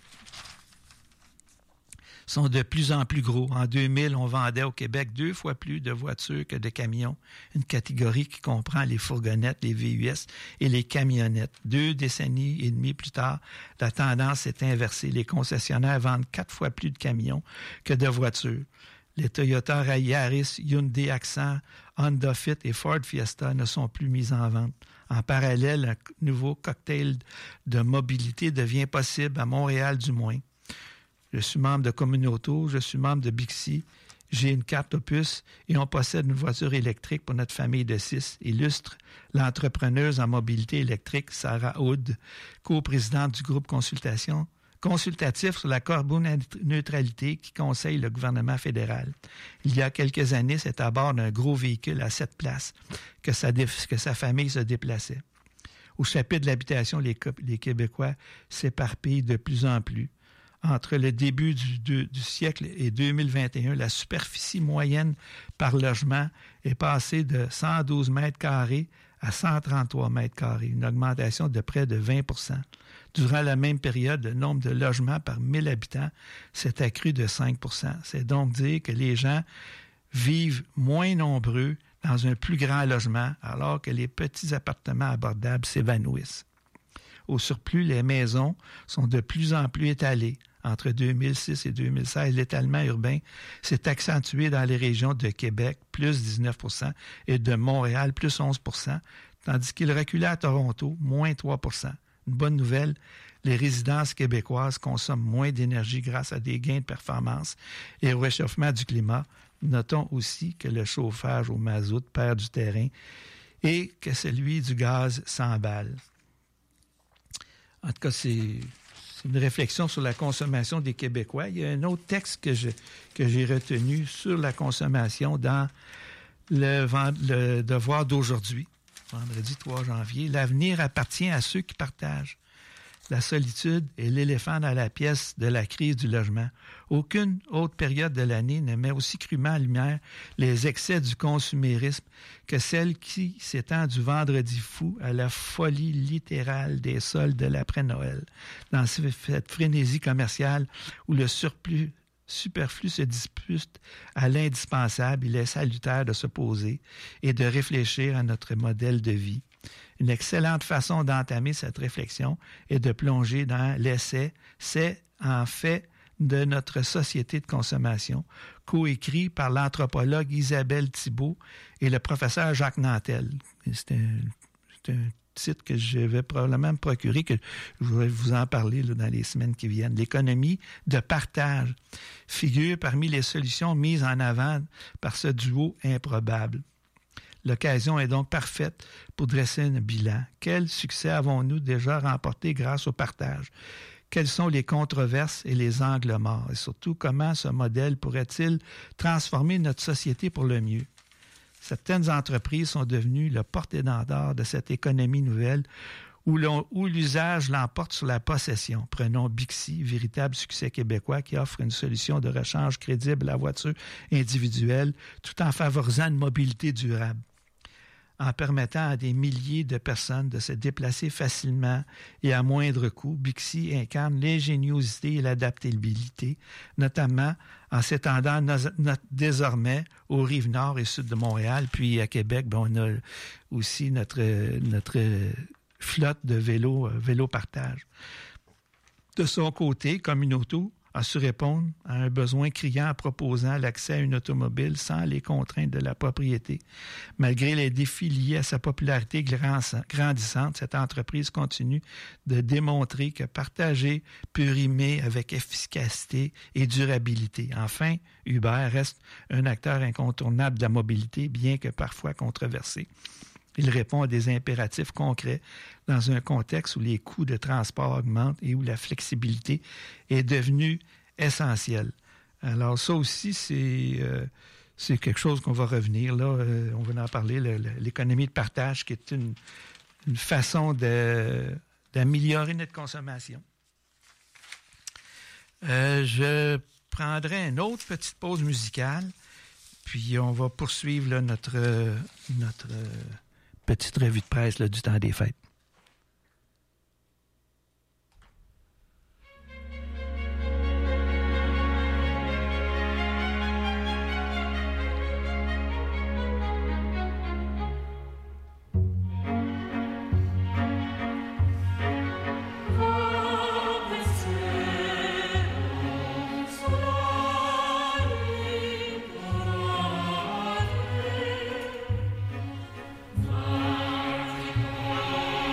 sont de plus en plus gros. En deux mille, on vendait au Québec deux fois plus de voitures que de camions, une catégorie qui comprend les fourgonnettes, les V U S et les camionnettes. Deux décennies et demie plus tard, la tendance s'est inversée. Les concessionnaires vendent quatre fois plus de camions que de voitures. Les Toyota Yaris, Hyundai Accent, Honda Fit et Ford Fiesta ne sont plus mis en vente. En parallèle, un nouveau cocktail de mobilité devient possible, à Montréal du moins. Je suis membre de Communauto, je suis membre de Bixi, j'ai une carte Opus et on possède une voiture électrique pour notre famille de six, illustre l'entrepreneuse en mobilité électrique Sarah Hood, coprésidente du groupe consultation, consultatif sur la carboneutralité qui conseille le gouvernement fédéral. Il y a quelques années, c'est à bord d'un gros véhicule à sept places que sa, que sa famille se déplaçait. Au chapitre de l'habitation, les, les Québécois s'éparpillent de plus en plus. Entre le début du, du, du siècle et deux mille vingt et un, la superficie moyenne par logement est passée de cent douze mètres carrés à cent trente-trois mètres carrés, une augmentation de près de vingt pour cent. Durant la même période, le nombre de logements par mille habitants s'est accru de cinq pour cent. C'est donc dire que les gens vivent moins nombreux dans un plus grand logement, alors que les petits appartements abordables s'évanouissent. Au surplus, les maisons sont de plus en plus étalées. entre deux mille six et deux mille seize, l'étalement urbain s'est accentué dans les régions de Québec, plus dix-neuf pour cent, et de Montréal, plus onze pour cent, tandis qu'il reculait à Toronto, moins trois pour cent. Une bonne nouvelle, les résidences québécoises consomment moins d'énergie grâce à des gains de performance et au réchauffement du climat. Notons aussi que le chauffage au mazout perd du terrain et que celui du gaz s'emballe. En tout cas, c'est, c'est une réflexion sur la consommation des Québécois. Il y a un autre texte que, je, que j'ai retenu sur la consommation dans le, le Devoir d'aujourd'hui, vendredi trois janvier. L'avenir appartient à ceux qui partagent. La solitude est l'éléphant dans la pièce de la crise du logement. Aucune autre période de l'année ne met aussi crûment en lumière les excès du consumérisme que celle qui s'étend du vendredi fou à la folie littérale des soldes de l'après-Noël. Dans cette frénésie commerciale où le surplus superflu se dispute à l'indispensable, il est salutaire de se poser et de réfléchir à notre modèle de vie. Une excellente façon d'entamer cette réflexion est de plonger dans l'essai « C'est en fait de notre société de consommation », coécrit par l'anthropologue Isabelle Thibault et le professeur Jacques Nantel. C'est un, c'est un titre que je vais probablement me procurer, que je vais vous en parler là, dans les semaines qui viennent. L'économie de partage figure parmi les solutions mises en avant par ce duo improbable. L'occasion est donc parfaite pour dresser un bilan. Quel succès avons-nous déjà remporté grâce au partage? Quelles sont les controverses et les angles morts? Et surtout, comment ce modèle pourrait-il transformer notre société pour le mieux? Certaines entreprises sont devenues le porte-étendard de cette économie nouvelle où, l'on, où l'usage l'emporte sur la possession. Prenons Bixi, véritable succès québécois qui offre une solution de rechange crédible à la voiture individuelle tout en favorisant une mobilité durable. En permettant à des milliers de personnes de se déplacer facilement et à moindre coût, Bixi incarne l'ingéniosité et l'adaptabilité, notamment en s'étendant no- no- désormais aux rives nord et sud de Montréal. Puis à Québec, ben, on a aussi notre, notre flotte de vélos, vélo partage. De son côté, Communauto a su répondre à un besoin criant en proposant l'accès à une automobile sans les contraintes de la propriété. Malgré les défis liés à sa popularité grandissante, cette entreprise continue de démontrer que partager peut rimer avec efficacité et durabilité. Enfin, Uber reste un acteur incontournable de la mobilité, bien que parfois controversé. Il répond à des impératifs concrets dans un contexte où les coûts de transport augmentent et où la flexibilité est devenue essentielle. Alors ça aussi, c'est, euh, c'est quelque chose qu'on va revenir. Là, euh, on va en parler, le, le, l'économie de partage qui est une, une façon de, d'améliorer notre consommation. Euh, je prendrai une autre petite pause musicale, puis on va poursuivre là, notre... notre petite revue de presse là, du temps des fêtes.
Oh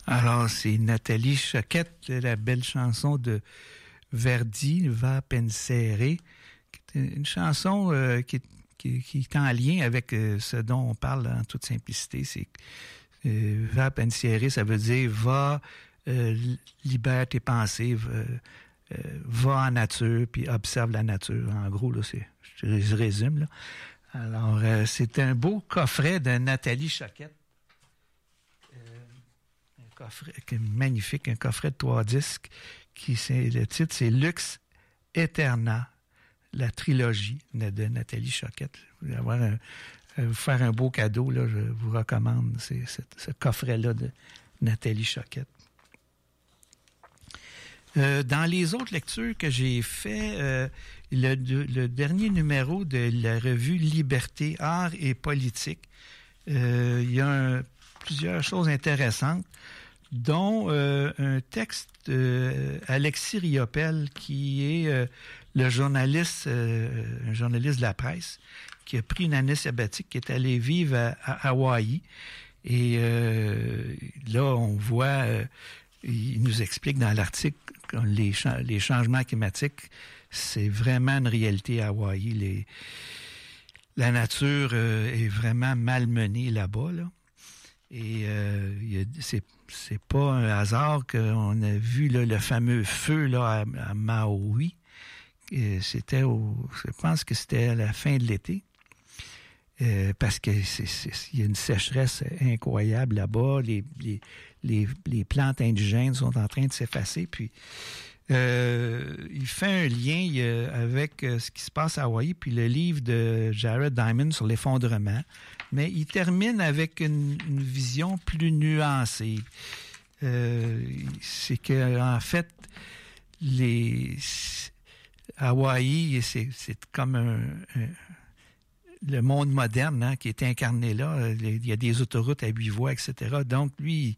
Alors, c'est Nathalie Choquette, la belle chanson de Verdi, Va pensare, qui est une chanson euh, qui, qui, qui est en lien avec euh, ce dont on parle en toute simplicité. C'est euh, Va pensare, ça veut dire va, euh, libère tes pensées, va, euh, va en nature, puis observe la nature. En gros, là, c'est, je, je résume, là. Alors, euh, c'est un beau coffret de Nathalie Choquette. Coffret, magnifique, un coffret de trois disques. Qui, c'est, le titre, c'est Lux Eterna, la trilogie de Nathalie Choquette. Vous allez avoir un, vous faire un beau cadeau, là, je vous recommande c'est, c'est, ce coffret-là de Nathalie Choquette. Euh, dans les autres lectures que j'ai fait, euh, le, le dernier numéro de la revue Liberté, Art et Politique, euh, il y a un, plusieurs choses intéressantes, dont euh, un texte d'Alexis euh, Riopel, qui est euh, le journaliste, euh, un journaliste de la presse, qui a pris une année sabbatique, qui est allé vivre à, à Hawaï. Et euh, là, on voit, euh, il nous explique dans l'article que les, cha- les changements climatiques, c'est vraiment une réalité à Hawaï. Les, la nature euh, est vraiment malmenée là-bas, là. Et euh, il y a, c'est, c'est pas un hasard qu'on a vu là, le fameux feu là, à, à Maui. Et c'était au, je pense que c'était à la fin de l'été. Euh, parce que c'est, c'est, il y a une sécheresse incroyable là-bas. Les, les, les, les plantes indigènes sont en train de s'effacer. Puis euh, il fait un lien euh, avec euh, ce qui se passe à Hawaï, puis le livre de Jared Diamond sur l'effondrement. Mais il termine avec une, une vision plus nuancée. Euh, c'est que en fait, les Hawaï, c'est, c'est comme un, un, le monde moderne hein, qui est incarné là. Il y a des autoroutes à huit voies, et cetera. Donc lui,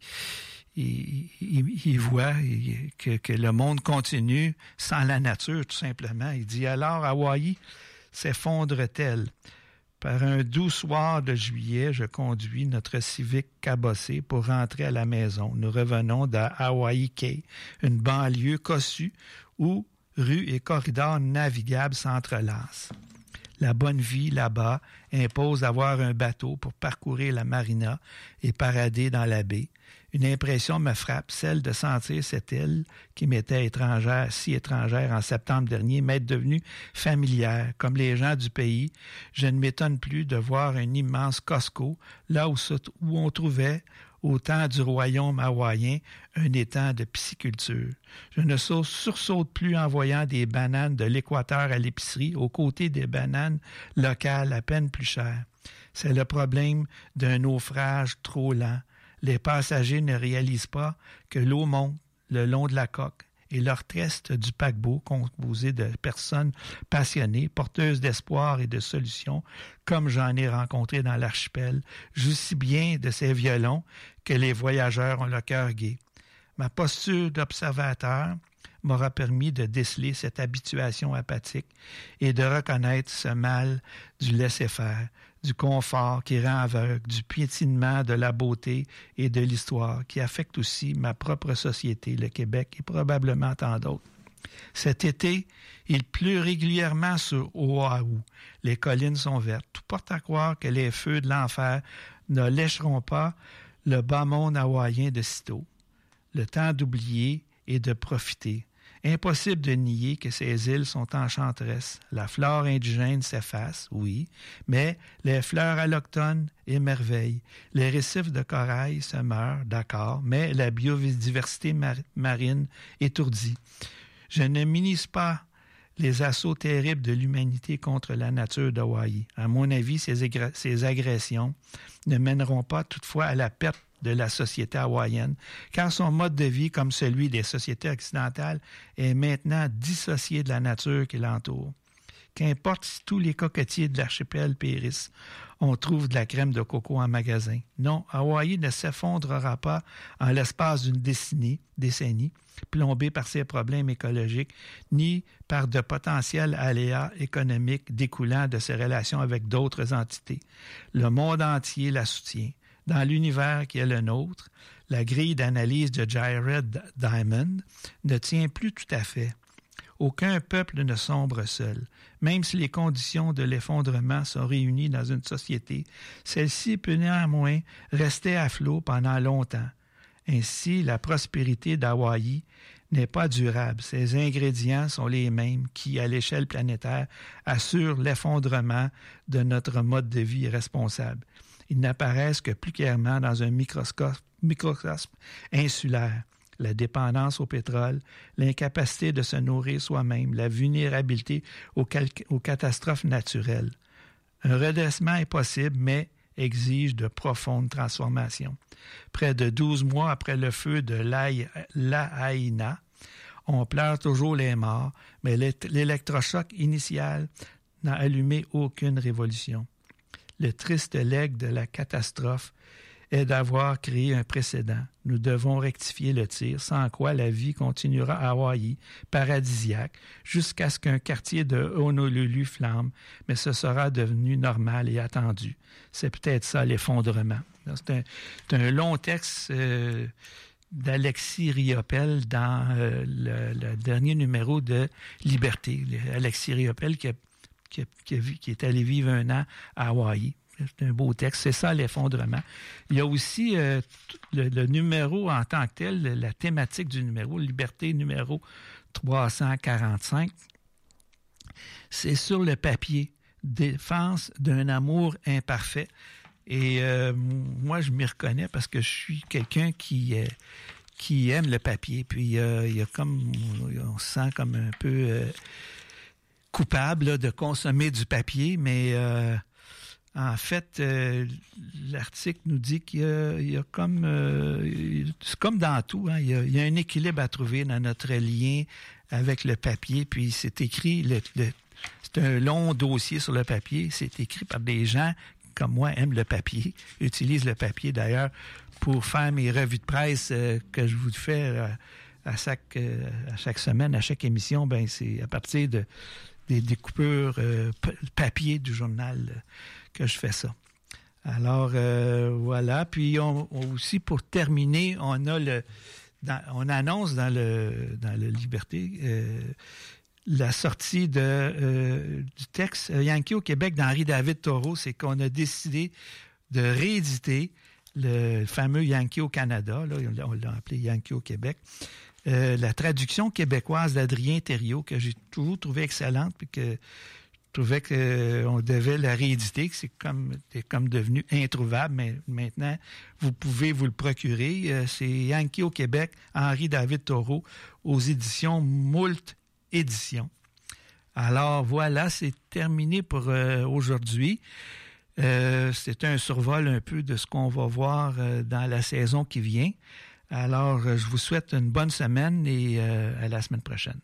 il, il, il voit que, que le monde continue sans la nature, tout simplement. Il dit alors Hawaï s'effondre-t-elle? Par un doux soir de juillet, je conduis notre Civic cabossé pour rentrer à la maison. Nous revenons de Hawaii Cay, une banlieue cossue où rues et corridors navigables s'entrelacent. La bonne vie là-bas impose d'avoir un bateau pour parcourir la marina et parader dans la baie. Une impression me frappe, celle de sentir cette île qui m'était étrangère, si étrangère en septembre dernier, m'être devenue familière. Comme les gens du pays, je ne m'étonne plus de voir un immense Costco, là où, où on trouvait, au temps du royaume hawaïen, un étang de pisciculture. Je ne sursaute plus en voyant des bananes de l'Équateur à l'épicerie, aux côtés des bananes locales à peine plus chères. C'est le problème d'un naufrage trop lent. Les passagers ne réalisent pas que l'eau monte le long de la coque et leur reste du paquebot, composé de personnes passionnées, porteuses d'espoir et de solutions, comme j'en ai rencontré dans l'archipel, joue si bien de ces violons que les voyageurs ont le cœur gai. Ma posture d'observateur m'aura permis de déceler cette habituation apathique et de reconnaître ce mal du laisser-faire, du confort qui rend aveugle, du piétinement de la beauté et de l'histoire qui affecte aussi ma propre société, le Québec et probablement tant d'autres. Cet été, il pleut régulièrement sur Oahu. Les collines sont vertes. Tout porte à croire que les feux de l'enfer ne lécheront pas le bas monde hawaïen de sitôt. Le temps d'oublier et de profiter. Impossible de nier que ces îles sont enchanteresses. La flore indigène s'efface, oui, mais les fleurs allochtones émerveillent. Les récifs de corail se meurent, d'accord, mais la biodiversité mar- marine étourdit. Je ne minimise pas les assauts terribles de l'humanité contre la nature d'Hawaï. À mon avis, ces, agra- ces agressions ne mèneront pas toutefois à la perte de la société hawaïenne, car son mode de vie, comme celui des sociétés occidentales, est maintenant dissocié de la nature qui l'entoure. Qu'importe si tous les cocotiers de l'archipel périssent, on trouve de la crème de coco en magasin. Non, Hawaï ne s'effondrera pas en l'espace d'une décennie, décennie, plombée par ses problèmes écologiques, ni par de potentiels aléas économiques découlant de ses relations avec d'autres entités. Le monde entier la soutient. Dans l'univers qui est le nôtre, la grille d'analyse de Jared Diamond ne tient plus tout à fait. Aucun peuple ne sombre seul. Même si les conditions de l'effondrement sont réunies dans une société, celle-ci peut néanmoins rester à flot pendant longtemps. Ainsi, la prospérité d'Hawaï n'est pas durable. Ses ingrédients sont les mêmes qui, à l'échelle planétaire, assurent l'effondrement de notre mode de vie responsable. Ils n'apparaissent que plus clairement dans un microscope, microcosme insulaire. La dépendance au pétrole, l'incapacité de se nourrir soi-même, la vulnérabilité aux, cal- aux catastrophes naturelles. Un redressement est possible, mais exige de profondes transformations. Près de douze mois après le feu de Lahaina, on pleure toujours les morts, mais l'électrochoc initial n'a allumé aucune révolution. Le triste legs de la catastrophe est d'avoir créé un précédent. Nous devons rectifier le tir, sans quoi la vie continuera à Hawaï, paradisiaque, jusqu'à ce qu'un quartier de Honolulu flambe, mais ce sera devenu normal et attendu. C'est peut-être ça l'effondrement. C'est un, c'est un long texte euh, d'Alexis Riopel dans euh, le, le dernier numéro de Liberté. Alexis Riopel qui, a, qui, a, qui, a, qui est allé vivre un an à Hawaï. C'est un beau texte. C'est ça, l'effondrement. Il y a aussi euh, le, le numéro en tant que tel, la thématique du numéro, Liberté numéro trois cent quarante-cinq. C'est sur le papier, défense d'un amour imparfait. Et euh, moi, je m'y reconnais parce que je suis quelqu'un qui, euh, qui aime le papier. Puis, euh, il y a comme, on se sent comme un peu euh, coupable là, de consommer du papier, mais... Euh, En fait, euh, l'article nous dit qu'il y a, il y a comme... Euh, c'est comme dans tout, hein, il y a, il y a un équilibre à trouver dans notre lien avec le papier. Puis c'est écrit... Le, le, c'est un long dossier sur le papier. C'est écrit par des gens, comme moi, aiment le papier, utilisent le papier, d'ailleurs, pour faire mes revues de presse euh, que je vous fais euh, à, chaque, euh, à chaque semaine, à chaque émission. Ben c'est à partir de... des découpures euh, papier du journal euh, que je fais ça. Alors, euh, voilà. Puis, on, on aussi, pour terminer, on a le... Dans, on annonce dans le, dans le Liberté euh, la sortie de, euh, du texte Yankee au Québec d'Henri David Thoreau. C'est qu'on a décidé de rééditer le fameux Yankee au Canada. Là, on l'a appelé Yankee au Québec. Euh, la traduction québécoise d'Adrien Thériault, que j'ai toujours trouvé excellente, puis que je trouvais qu'on euh, devait la rééditer, que c'est comme, c'est comme devenu introuvable, mais maintenant, vous pouvez vous le procurer. Euh, c'est Yankee au Québec, Henri David Thoreau, aux éditions Moult Éditions. Alors voilà, c'est terminé pour euh, aujourd'hui. Euh, c'est un survol un peu de ce qu'on va voir euh, dans la saison qui vient. Alors, je vous souhaite une bonne semaine et euh, à la semaine prochaine.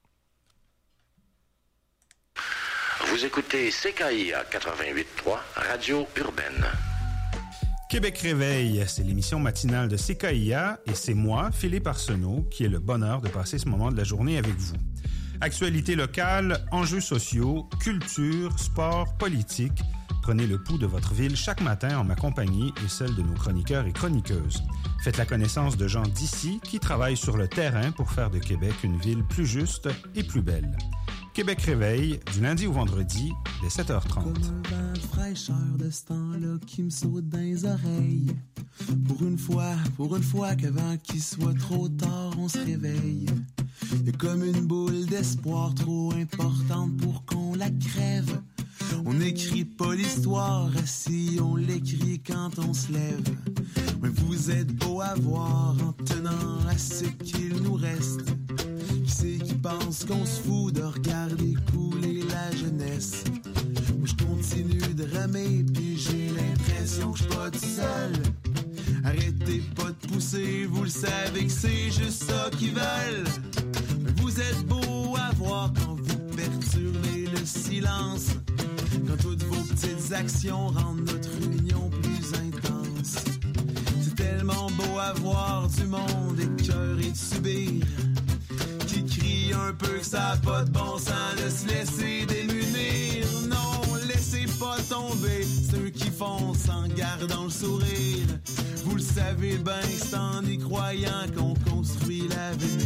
Vous écoutez C K I A quatre-vingt-huit point trois, Radio Urbaine.
Québec Réveil, c'est l'émission matinale de C K I A et c'est moi, Philippe Arsenault, qui ai le bonheur de passer ce moment de la journée avec vous. Actualités locales, enjeux sociaux, culture, sport, politique. Prenez le pouls de votre ville chaque matin en ma compagnie et celle de nos chroniqueurs et chroniqueuses. Faites la connaissance de gens d'ici qui travaillent sur le terrain pour faire de Québec une ville plus juste et plus belle. Québec Réveil, du lundi au vendredi, dès sept heures trente.
Comme un vent de fraîcheur de ce temps-là qui me saute dans les oreilles. Pour une fois, pour une fois qu'avant qu'il soit trop tard, on se réveille. Et comme une boule d'espoir trop importante pour qu'on la crève. On n'écrit pas l'histoire si on l'écrit quand on se lève. Mais vous êtes beau à voir en tenant à ce qu'il nous reste. Qui c'est qui pense qu'on se fout de regarder couler la jeunesse? Moi je continue de ramer puis j'ai l'impression que je suis pas tout seul. Arrêtez pas de pousser, vous le savez que c'est juste ça qu'ils veulent. Mais vous êtes beau à voir quand vous perturbez le silence. Quand toutes vos petites actions rendent notre union plus intense. C'est tellement beau à voir du monde écœuré de subir, qui crie un peu que ça n'a pas de bon sens de se laisser démunir. Non, laissez pas tomber ceux qui fonce en gardant le sourire. Vous le savez bien, c'est en y croyant qu'on construit l'avenir.